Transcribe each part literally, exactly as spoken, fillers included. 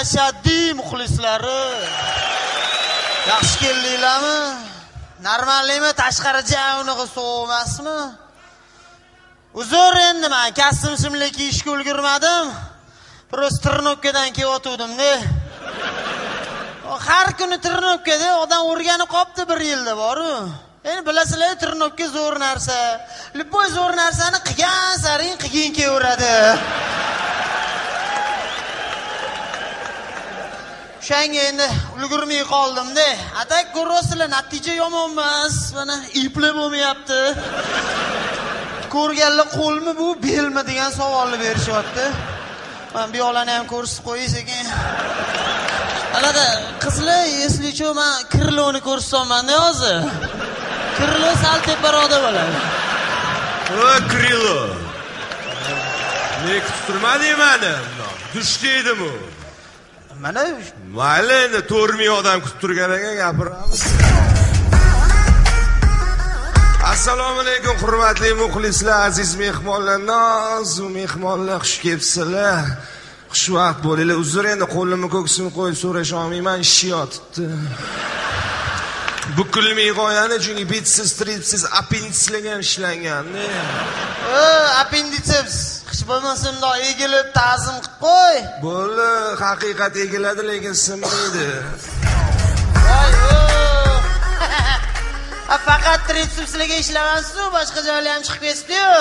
ashaddiy muxlislari. Yaxshi keldinglarmi? Normalmi? Tashqari javniga so'masmi? Uzr endi men kastim simli kiyishga ulgurmadim. Prosta Tirnovkadan kelyotgandim-da. Har kuni Tirnovkada odam o'rganib qopti bir yilda boru. Endi bilasizlar, Tirnovka zo'r narsa. Lipoy zo'r narsani qilgan saring qilgin kelaveradi. Shanga endi ulgurmay qoldim-da. Atak ko'rasizlar, natija yomon emas. Mana iplab bo'lmayapti. Ko'rganlar qo'lmi bu, belmi degan savolni berishyapti. Men bu yo'lani ham ko'rsatib qo'yay sekin. Alada qizlar, eslicho men Kirlovni ko'rsataman-da hozir. Kirlo sal teparoqda bo'ladi. O Kirlo. Ne kuturmading meni? Düşdiydim u. Mana mayli endi to'rt ming odam kutib turgan ekan gapiramiz. Assalomu alaykum hurmatli muxlislar, aziz mehmonlar, nozu mehmonlar, xush kelibsizlar. Xushvaqt bo'linglar. Uzr endi qo'limni ko'ksimni qo'yib so'rash olmayman, ish yotibdi. Bukilmay qo'yani chunki bitsiz, tripsiz, appenditslarga ham ishlangan-da. O, appendits. Qish bo'lmasa undoq egilib ta'zim qilib qo'y. Bo'ldi, haqiqat egiladi, lekin sinmaydi. Voy o. Faqat tripslarga ishlagansiz-ku, boshqa joylar ham chiqib ketdi-yu.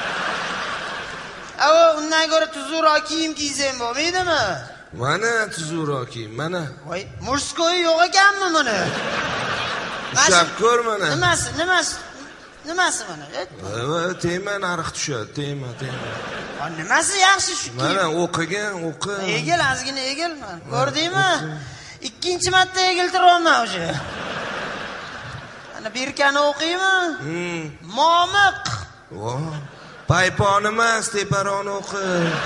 Avo, undan ko'ra tuzukroq kiyim kiysam bo'lmaydimi? Mana tuzukroq kiyim, mana. Voy, murskoy yo'q ekanmi buni? Ushab ko'r mana. Nimasi, nimasi? Nimasi mana? Va, tema narx tushadi, tema, tema. Ha, nimasi yaxshi shu kiyim? Mana o'qigan, o'qi. Egil, ozgina egil. Ko'rdingmi? Ikkinchi marta egiltiryapman o'sha. Ana birkani o'qiymi? Hmm. Momiq. Vo. Paypon emas, teparon o'qi.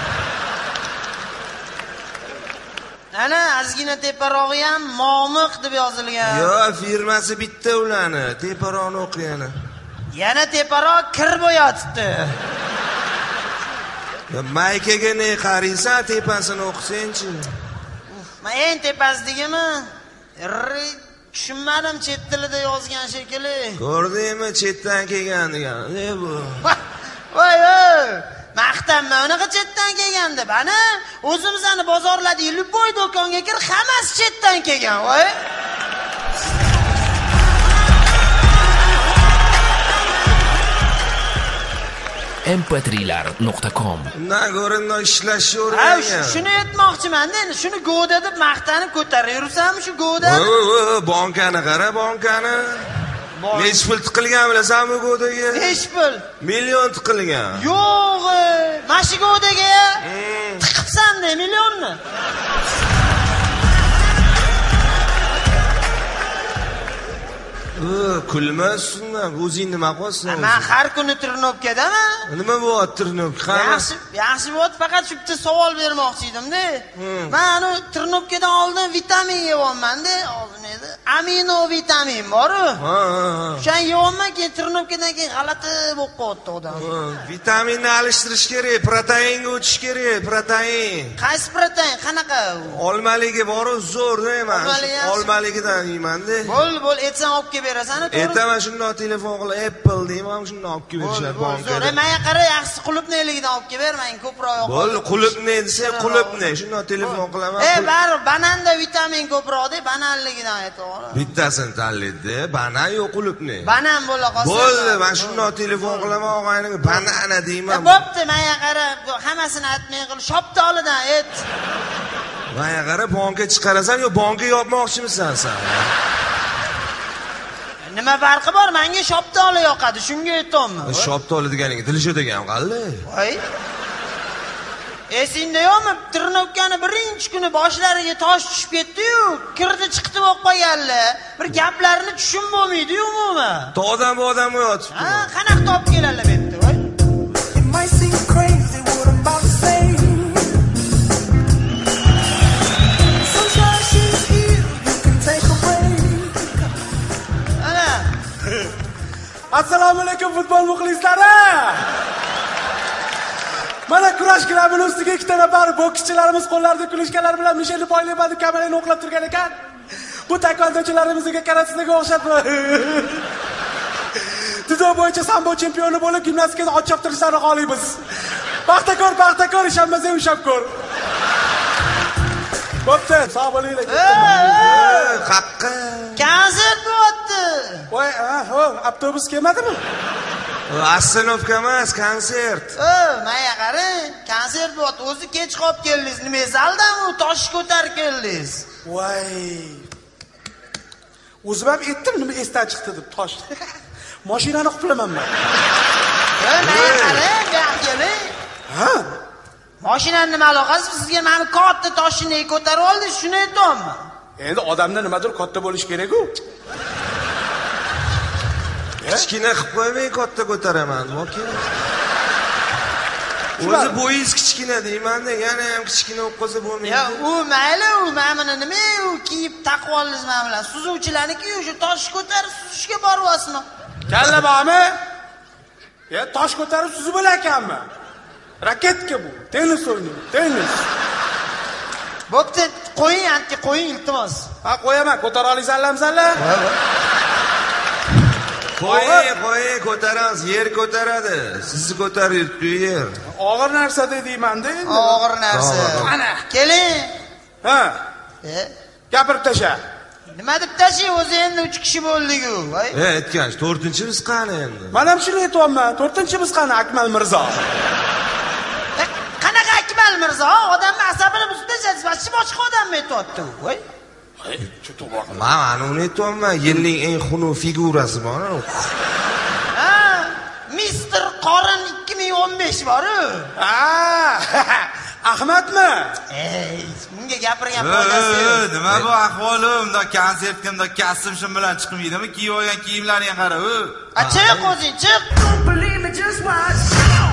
Ana ozgina teparog'i ham Momiq deb yozilgan. Yo, firmasi bitta ularni, teparon o'qi yana. Yana teparoq kir bo'yatibdi. Ya maykaga ne qaraysan, tepasini o'qisang-chi. Men eng tepasidagimi? Tushunmadim, chet tilida yozgan shekilli. Ko'rdingmi, chetdan kelgan degan. Ne bu? Voy, voy. Maqtanma, unaqa chetdan kelgan deb. Ana o'zimizni bozorlarda Lipoy do'konga kir, hammasi chetdan kelgan, voy. em pe tri lar nuqta com Nagorinno ishlash o'rgangan. Shuni aytmoqchiman-da, endi shuni go'da deb maqtanib ko'taraversanmi shu go'da? Voy, bankani qara, bankani. Nech pul tiqilgan bilasanmi go'daga? Nech pul? Million tiqilgan. Yo'q, mana shu go'daga tiqibsan-da millionni. Kulmasin, o'zing nima qilasan? Men har kuni Tirnovkadaman. Nima bo'lyapti Tirnovka? Yaxshi, yaxshi bo'lyapti, faqat shu bitta savol bermoqchi edim-da. Men ana Tirnovkadan oldin vitamin yeyapman-da, oldin edi. Amino vitamin bor-ku. Ha, ha. O'shan yeyapman, keyin Tirnovkadan keyin g'alati bo'lib qoldi odam. Vitaminni alishtirish kerak, proteinga o'tish kerak, protein. Qaysi protein? Qanaqa? Olmaligi bor-ku, zo'r-da emas. Olmaligidan yeyman-da. Bo'l, bo'l, aytsang olib kelib berasan, to'g'ri? Aytaman, shundoq telefon qilib Apple deyman, shundoq olib kelib berishadi bankada. Zo'r, menga qara, yaxshi qulupnayligidan olib kelib ber, men ko'proq yoqadi. Bo'l, qulupnay desa, qulupnay, shundoq telefon qilaman. E, bari bananda vitamin ko'proq-da, bananligidan aytib. Bittasini tanlaydi, banan yo'q qulupnay. Banan bo'la qolsa. Bo'ldi, men shundoq telefon qilaman, og'ayniga banana deyman. Bo'pti, menga qara, hammasini aytmay qil, shoptolidan ayt. Menga qara, banka chiqarasan yo banka yopmoqchimisan sen? Nima farqi bor? Menga shoptoli yoqadi, shunga aytayapman. Shoptoli deganingiz Dilshodaga ham qalay? Voy. Esingda yo'qmi? Tirnovkani birinchi kuni boshlariga tosh tushib ketdi-yu, kirdi chiqdi bo'lib qolganlar. Bir gaplarini tushun bo'lmaydi-yu umuman. To'g'dan bu odam yotibdi. Ha, qanaqa topib keladilar debdi, voy. Assalomu alaykum futbol muxlislari. Mana kurash klabining ustiga ikkita nafar bokschilarimiz qo'llarida kulishganlar bilan Mishel Poylebanni kamalini o'qlab turgan ekan. Bu taekvondochilarimizga karatsiga o'xshab Judo bo'yicha sambo chempioni bo'lib, gimnastikada ot choptirishlarni xohlaymiz. Paxtakor, paxtakor, ishonmasa ushab ko'r. Bo'pti, sog' bo'linglar. Qaqqa. Konsert bo'pti. Voy, ha, ho, avtobus kelmadimi? Astanovka emas, konsert. O, menga qarang, konsert bo'pti. O'zi kech qolib keldingiz. Nima zaldami u tosh ko'tarib keldingiz? Voy. O'zim ham aytdim, nima esdan chiqdi deb tosh. Mashinani qoplaman men. Ha, menga qarang, bu yoqqa keling. Ha? Mashinaning nima aloqasi? Sizga meni katta toshni ko'tarib oldingiz, shuni aytayapman. Endi odamda nimadir katta bo'lish kerak-ku. Kichkina qilib qo'ymay katta ko'taraman, nima kerak? O'zi bo'yingiz kichkina deyman-da, yana ham kichkina bo'lib qolsa bo'lmaydi. Ya, u mayli, u mana nima, u kiyib taqib oldingiz men bilan. Suzuvchilarniki o'sha tosh ko'tarib suzishga boryapsizmi? Kalla bormi? Ya, tosh ko'tarib suzib bo'lakanmi? Raketka bu. Tennis o'ynaydi, tennis. Bo'pti, qo'ying, anti qo'ying iltimos. Ha, qo'yaman, ko'tara olingsanlar? Qo'ying, qo'ying, ko'taramiz, yer ko'taradi. Sizni ko'tarib yer. Og'ir narsa deyman-da endi. Og'ir narsa. Mana, keling. Ha. E, gapirib tasha. Nima deb tashay, o'zi endi uch kishi bo'ldik-ku, voy. E, aytgan, to'rtinchimiz qani endi? Men ham shuni aytayapman. to'rtinchimiz qani Akmal Mirzo? Qanaqa Akmal Mirzo? Odamning asabini buzib tashlashni boshqa odamni aytayapti, voy. Hay, chutu bor. Men uni aytayapman, yilning eng xunuk figurasi bor. Ha, mister Qorin ikki ming o'n besh bor-ku. Ha, Ahmadmi? Ey, bunga gapirgan foydasi yo'q. Nima bu ahvoli? Unda konsertga unda kostyum bilan chiqmaydimi? Kiyib olgan kiyimlaringga qara, u. A chiq o'zing, chiq. Don't believe me, just watch.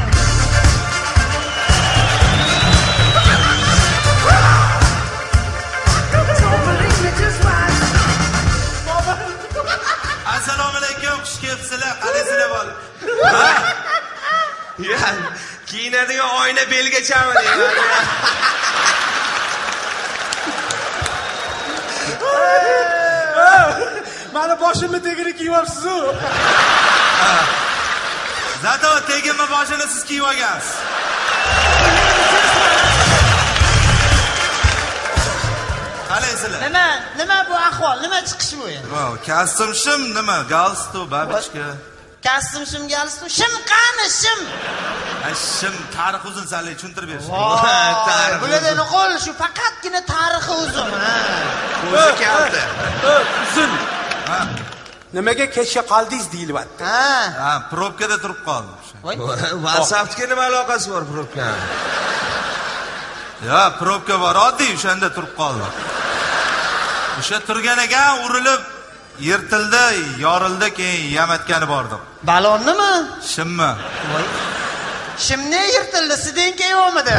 Assalomu alaykum, xush kelibsizlar. Qalaysizlar bor? Ya, kiyinadigan oyna belgachami deyman. Mana boshimni tegini kiyibsiz-ku. Zato teginma boshini siz kiyib olgansiz. Qalaysizlar? Nima, nima bu ahvol? Nima chiqish bu endi? Voy, kostyum shim nima? Galstuk, babichka. Kostyum shim galstuk. Shim qani, shim? Ay, shim tarix uzun sanlar tushuntirib berish. Tarix. Bularda nuqul shu faqatgina tarixi uzun, ha. O'zi kaldi. Uzun. Ha. Nimaga kechga qoldingiz deyilyapti. Ha. Ha, probkada turib qoldim. WhatsAppga nima aloqasi bor probkani? Ya, probka bor, oddiy o'shanda turib qoldim. O'sha turgan ekan, urilib, yirtildi, yorildi, keyin yamatgani bordim. Balonnimi? Shimmi? Voy. Shimni yirtildi, sidenka yo'qmidi?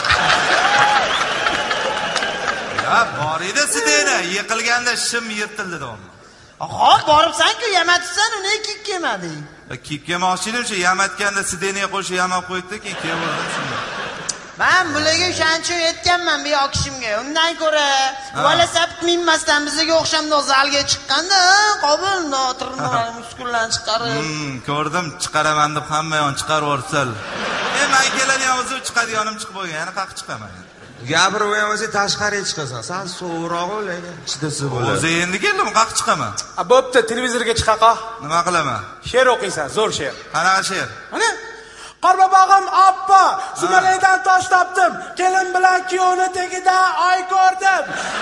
Ya, bor edi sidena, yiqilganda shim yirtildi deyapman. Xo'p, boribsan-ku, yamatibsan, uni kiyib kelmading. Kiyib kelmoqchi edim, shu yamatganda sidenaga qo'shib yamab qo'yibdi, keyin keldim shunda. Men bularga o'shancha aytganman bu yoqishimga. Undan ko'ra, velosiped minmasdan bizga o'xshamda zalga chiqqanda, qobil notirnoy muskullarni chiqarib. Hmm, ko'rdim, chiqaraman deb hamma yon chiqarib yuborsan. Men men keladigan o'zi chiqadiganim chiqib bo'lgan, yana qaqib chiqaman. Gapirib qo'yamasa tashqariga chiqasan. Sal sovuqroq o'ylaydi. Ichida suv bo'ladi. O'zi endi keldim, qaqib chiqaman. A, bo'pti, televizorga chiqaqa. Nima qilaman? She'r o'qiysan, zo'r she'r. Qanaqa she'r? Mana Qorbobog'im oppo, Sumalaydan tosh topdim. Kelin bilan kuyovni tagida oy ko'rdim.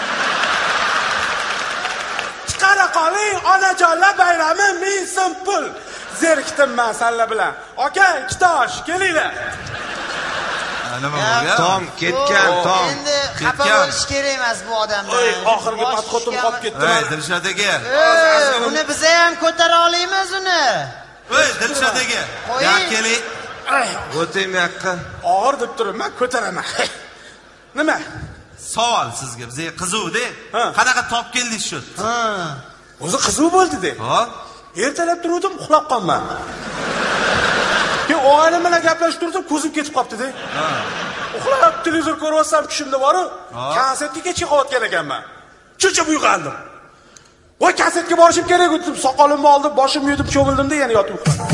Chiqara qoling, onajonlar bayrami ming so'm pul. Zerikdim men senlar bilan. Aka, ikki tosh, kelinglar. Nima bo'lgan? Tom ketgan, Tom. Endi xafa bo'lish kerak emas bu odamdan. Oy, oxirgi patxotim qolib ketdi. Ey, Dilshod aka. Uni biz ham ko'tara olamiz uni. Ey, Dilshod aka. Ya keling. O'taymi yoqqa. Og'ir deb turibman, ko'taraman. Nima? Savol sizga, bizga qiziq-da. Qanaqa top keldingiz shu? Ha. O'zi qiziq bo'ldi-da. Ha? Ertalab turdim, uxlab qolman. Keyin og'aynim bilan gaplashib turdim, ko'zim ketib qopti-da. Ha. Uxlab televizor ko'ryapsam, tushimda boru, konsertga kech chiqayotgan ekanman. Cho'chib uyg'ondim. Voy, konsertga borishim kerak dedim, soqolimni oldim, boshimni yutib cho'mildim-da, yana yotib uxladim.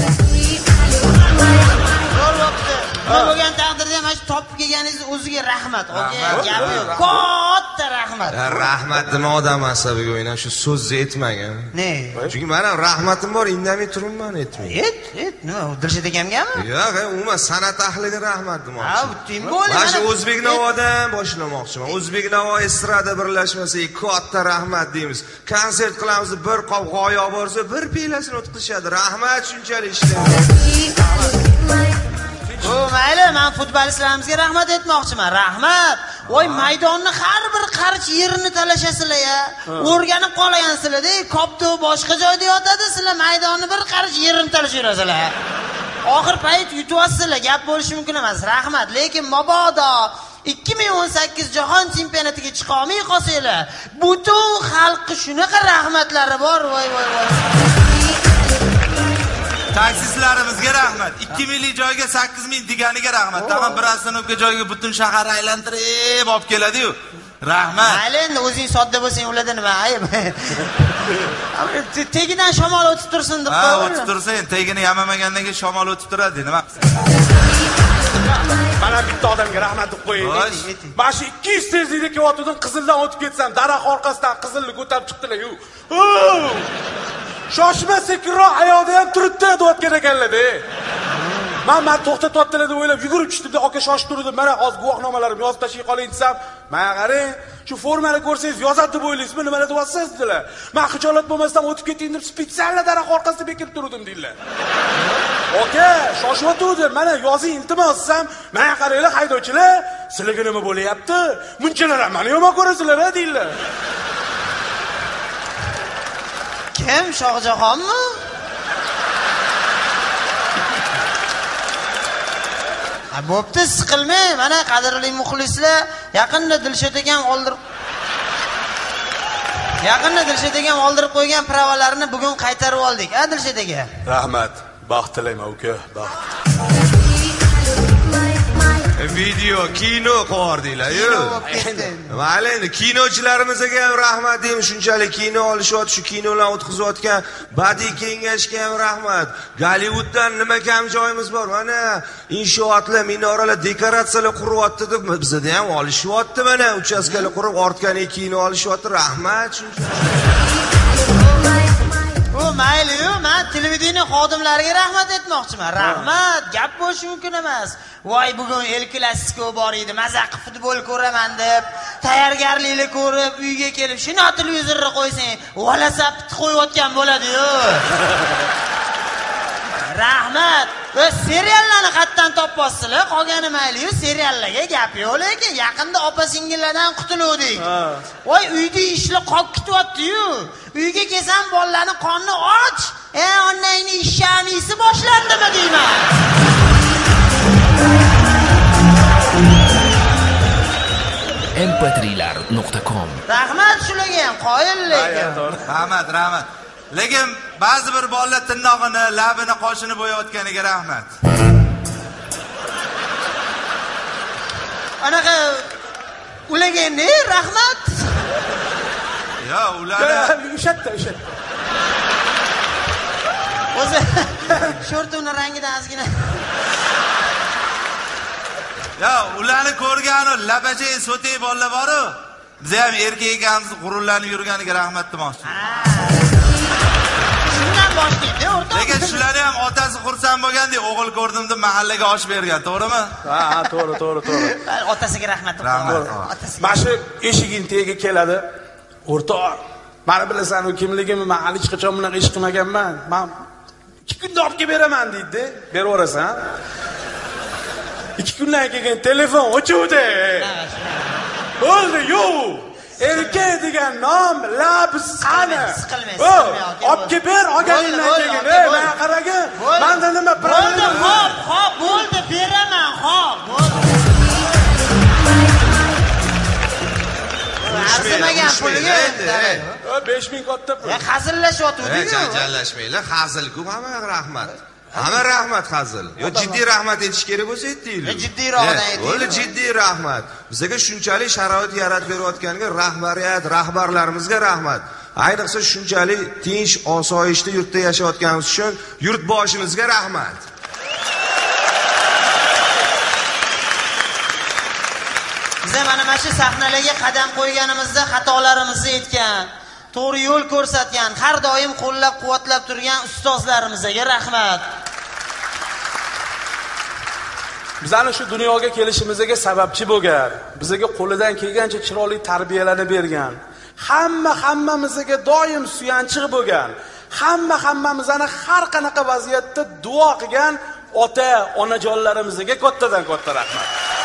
Nima bo'lgan taqdirda ham shu topib kelganingiz o'ziga rahmat. Oke, gapi yo'q. Katta rahmat. Rahmat nima odam asabiga o'ynan shu so'zni aytmagan. Ne? Chunki men ham rahmatim bor, indamay turibman aytmayman. Et, et, nima, Dilshod akamgami? Yo'q, umuman san'at ahliga rahmat demoqchiman. Ha, tim bo'ldi. Mana shu O'zbek Navodan boshlamoqchiman. O'zbek Navo estrada birlashmasiga katta rahmat deymiz. Konsert qilamiz, bir qop g'oya borsa, bir piyolasini o'tkazishadi. Rahmat shunchalik ishlaymiz. O, mayli, men futbolistlarimizga rahmat aytmoqchiman. Rahmat. Voy, maydonni har bir qarich yerini talashasizlar-ya. O'rganib qolgansizlar-da, kopto boshqa joyda yotadi, sizlar maydonni bir qarich yerini talashaverasizlar. Oxir payt yutyapsizlar, gap bo'lishi mumkin emas. Rahmat, lekin mabodo ikki ming o'n sakkiz jahon chempionatiga chiqa olmay qolsanglar, butun xalqqa shunaqa rahmatlari bor, voy voy voy. Taksislarimizga rahmat. ikki minglik joyga sakkiz ming deganiga rahmat. Tag'in bir astanovka joyga butun shahar aylantirib olib keladi-yu. Rahmat. Mayli, endi o'zing sodda bo'lsang, ularda nima ayb. Tegidan shamol o'tib tursin deb qo'y. Ha, o'tib tursin. Tegini yamamagandan keyin shamol o'tib turadi. Nima? Mana bitta odamga rahmat deb qo'ying. Mana shu ikki yuz tezlikda kelyotgandim, Qizildan o'tib ketsam, daraxt orqasidan qizilni ko'tarib chiqdilar-yu. Shoshma sekinroq ayolda ham turibdi deyotgan ekanlar-da. Men men to'xtatyaptilar deb o'ylab yugurib tushdim-da, aka shoshib turdim. Mana hozir guvohnomalarimni yozib tashlay qoling desam, "Mana qarang, shu formani ko'rsangiz yozadi deb o'ylaysizmi, nima deyapsiz?" dedilar. Men xijolat bo'lmasdan o'tib ketdim deb spesial daraxt orqasida bekilib turdim dedilar. Aka, shoshyotgandim. Mana yozing iltimos desam, "Mana qaranglar haydovchilar, sizlarga nima bo'layapti? Munchalar ham meni yomon ko'rasizlar-a?" deydilar. Kim, Shohjahonmi? Ha, bo'pti, siqilmang. Mana qadrli muxlislar, yaqinda Dilshod akam oldirib Yaqinda Dilshod akam oldirib qo'ygan pravalarini bugun qaytarib oldik. Ha, Dilshod aka. Rahmat. Baxt tilayman, uka. Baxt. Video, kino qordinglar-yu. Mayli, endi kinochilarimizga ham rahmat deymiz. Shunchalik kino olishyapti, shu kinolarni o'tkazayotgan badiiy kengashga ham rahmat. Gollivuddan nima kam joyimiz bor? Mana inshootlar, minoralar, dekoratsiyalar quryapti deb bizda ham olishyapti. Mana uchastkalar qurib, ortganiga kino olishyapti. Rahmat shunchalik. O, mayli-yu, men televideniya xodimlariga rahmat aytmoqchiman. Rahmat, gap bo'lishi mumkin emas. Voy, bugun El Clasico bor edi, maza qilib futbol ko'raman deb, tayyorgarlikni ko'rib, uyga kelib, shuni televizorga qo'ysang, valasab qo'yayotgan bo'ladi-yu. Rahmat. Va seriallarni qatdan topasizlar, qolgani mayli-yu, seriallarga gap yo'q, lekin yaqinda opa-singillardan qutuluvdik. Voy, uyda ishlar qolib ketyapti-yu. Uyga kelsam, bolalarning qonni och. E, onnangning ishxonasi boshlandimi deyman. em p trilar nuqta com. Rahmat shularga ham qoyil lekin. Rahmat, rahmat. Lekin ba'zi bir bolalar tirnog'ini, labini, qoshini bo'yayotganiga rahmat. Anaqa ularga ne rahmat? Yo, ularni ushatdi, ushatdi. O'zi shortuni rangidan ozgina. Ya, ularni ko'rganu labajay sotey bolalar bor-ku. Biz ham erkak ekanmiz, g'ururlanib yurganiga rahmat demoqchi. Shundan boshlaydi, o'rtoq. Lekin shularni ham otasi xursand bo'lgandek, o'g'il ko'rdim deb mahallaga osh bergan, to'g'rimi? Ha, ha, to'g'ri, to'g'ri, to'g'ri. Otasiga rahmat. Rahmat. Mana shu eshiging tagiga keladi. O'rtoq, meni bilasan, u kimligimni men hali hech qachon bunaqa ish qilmaganman. Men ikki kunda olib kelib beraman deydi. Beraverasan. ikki kundan keyin telefon o'chuvdi. Bo'ldi, yo'q. Erkak degan nom labs qani. Olib kelib ber, olganingdan keyin. Ey, men qaragin. Menda nima bo'ldi? Xo'p, xo'p, bo'ldi, beraman, xo'p, bo'ldi. Arzimagan puliga endi. besh ming katta pul. Ya hazillashyapti-ku. Janjallashmanglar, hazil-ku, hamma rahmat. Hamma rahmat hazil. Yo jiddiy rahmat aytish kerak bo'lsa aytdinglar. Jiddiyroqdan ayting. O'li jiddiy rahmat. Bizga shunchalik sharoit yaratib berayotganiga rahbariyat, rahbarlarimizga rahmat. Ayniqsa shunchalik tinch, osoyishta yurtda yashayotganimiz uchun yurtboshimizga rahmat. Biz mana mana shu sahnalarga qadam qo'yganimizda xatolarimizni aytgan, to'g'ri yo'l ko'rsatgan, har doim qo'llab-quvvatlab turgan ustozlarimizga rahmat. Bizani shu dunyoga kelishimizga sababchi bo'lgan, bizga qo'lidan kelgancha chiroyli tarbiyalanib bergan, hamma hammamizga doim suyanchiq bo'lgan, hamma hammamizni har qanaqa vaziyatda duo qilgan ota, onajonlarimizga kattadan katta rahmat.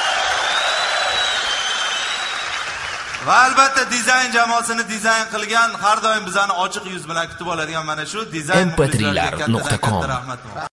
Va albatta dizayn jamoasini dizayn qilgan, har doim bizani ochiq yuz bilan kutib oladigan mana shu dizayn em pe tri lar nuqta com rahmat.